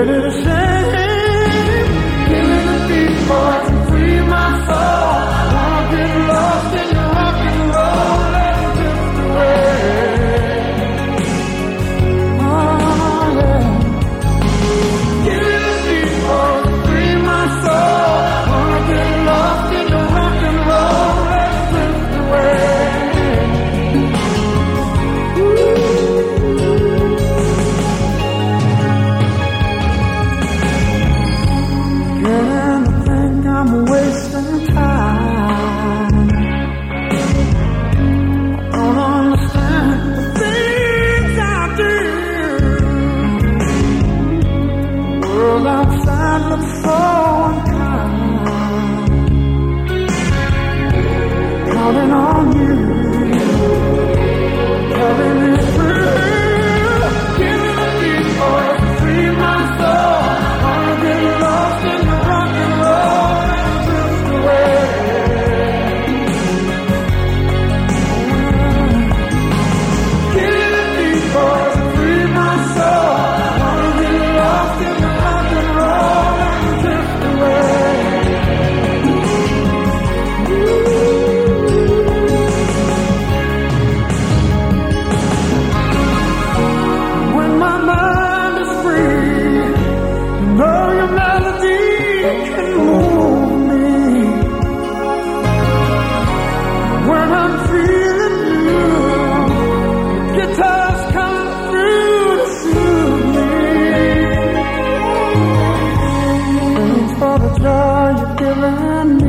it a shame? Killing the beat boys and free my soul. Wanna get lost in your rock and roll, let it drift away. Oh yeah. Killing the beat boys and free my soul. Wanna get lost in your rock and roll, let it drift away. I'm wasting time. I don't understand the things I do. The world outside looks so unkind. Counting on you, carry me through. Give me the beat, boy, free my soul. Wanna get lost in the rock and roll. For the joy you're giving